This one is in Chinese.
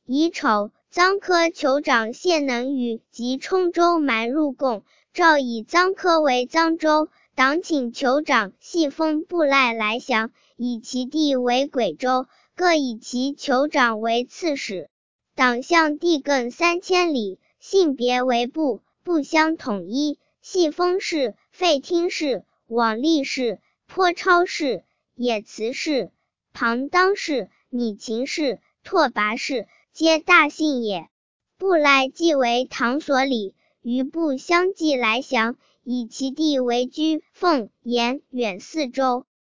乙丑，臧科酋长谢能与及冲州蛮入贡，诏以臧科为臧州，党请酋长系封布赖来降，以其地为贵州，各以其酋长为刺史。党向地更3000里，性别为部，不相统一，系封氏、废听氏、往吏氏、颇超氏、野慈氏、庞当氏、米秦氏、拓跋氏，皆大姓也。布赖即为唐所礼，余部相继来降，以其地为居、凤、延、远4州。